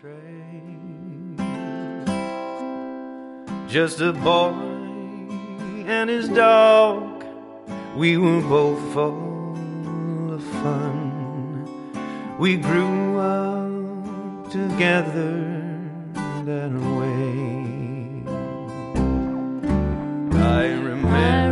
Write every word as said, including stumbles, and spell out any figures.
train. Just a boy and his dog, we were both full of fun. We grew up together that way. I remember